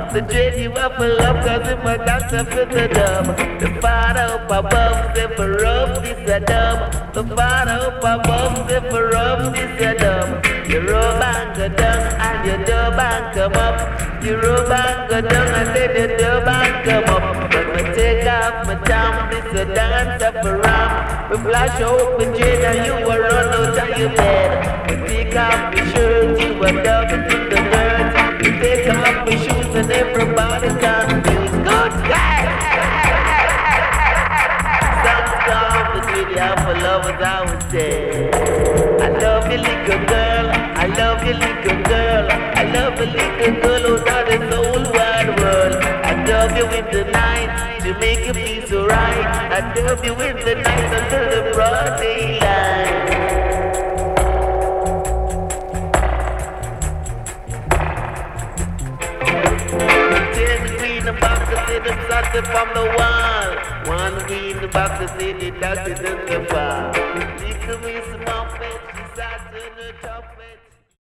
The dread you up for love, cause if my doctor fits a dub. The father up above, if a rub, this a dub. The father up above, if a rub, this a dub. You rub and go down, and you dub and come up. You rub and go down, and then you dub and come up. When we take off my jam, this a dance up around. We flash out my dread, and you will run out of your bed. We take off your shirt, you will dub it in the dirt. We take off my shoes, and everybody can feel good. Some with you for lovers, I would say. I love you, little girl. I love you, little girl. I love you, little girl who's out in the whole wide world. I love you in the night to make you feel so right. I love you in the night until the broad daylight. Started from the wall. One green box of city, that's it in the bar. Little miss Muffet, she sat in the top.